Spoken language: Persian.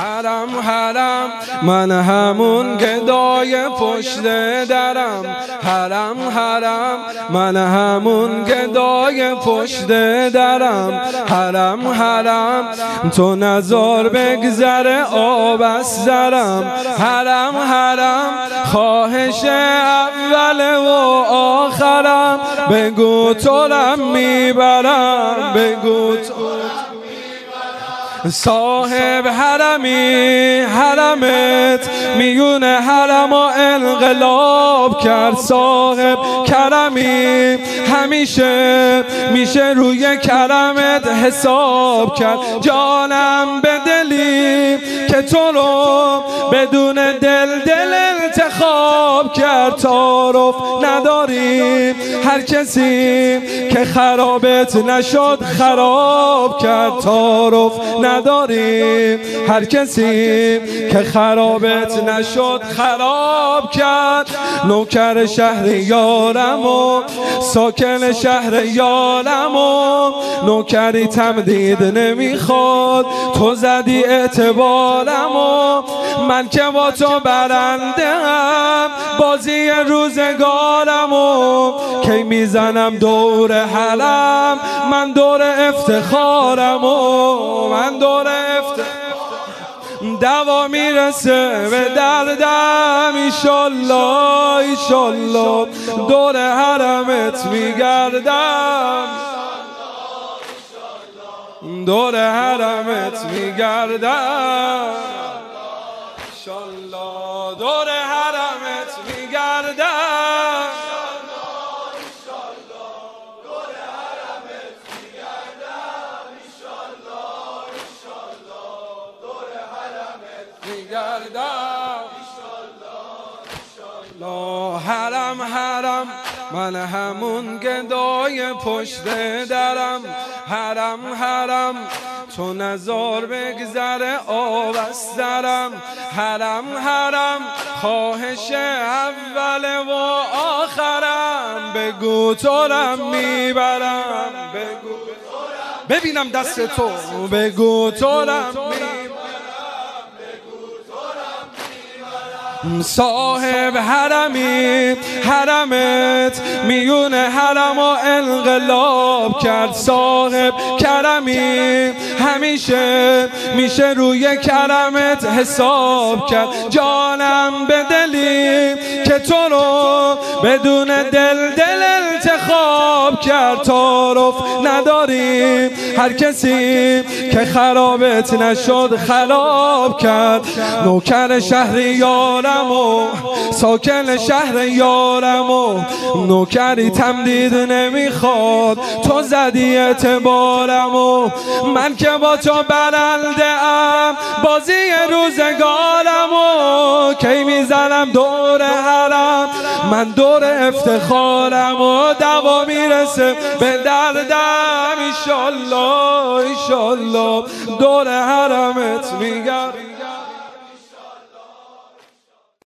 حرم حرم من همون گدای پشت درم. حرم حرم من همون گدای پشت درم. حرم حرم تو نزار بگذره آب از درم. حرم حرم خواهش اول و آخرم، بگو تورم میبرم، بگو صاحب حرمی حرمت میون حرم و انقلاب کرد. صاحب کرمی همیشه میشه روی کرمت حساب کرد. جانم به دلی که تو رو بدون دل انتخاب کرد. تعارف نداری هر کسی که خرابت نشد خراب کرد. تعارف نداری هر کسی که خرابت نشد خراب کرد. نوکر شهر یارم و ساکن شهر یارم و نوکری تمدید نمیخواد. تو زدی اعتبارم و من که با تو برنده هم بازی روزگارم و کی میزنم دور حرم من دور افتخارم و من دور دوا میرسه به دردم. ایشالله ایشالله دور حرمت میگردم، دور حرمت میگردم. ایشالله دور حرمت میگردم. حرم حرم من همون گدای پشت درم. حرم حرم تو نزار بگذره آب از درم. حرم حرم خواهش اول و آخرم، بگو تورم میبرم، بگو ببینم دست تو، بگو تورم میبرم. صاحب حرمی حرمت میون حرم و انقلاب کرد. صاحب کرمی همیشه میشه روی کرمت حساب کرد. جانم به دلی که تو رو بدون دل انتخاب کرد. تعارف نداری هر کسی که خرابت نشد خراب کرد. نوکر شهر یارم و ساکن شهر یارم و نوکری تمدید نمیخواد. تو زدی اعتبارم و من که با تو برنده ام بازی روزگارم و کی میزنم دور حرم من دور افتخارم و دوا میرسه به دردم. ایشالله ایشالله دور حرمت میگردم.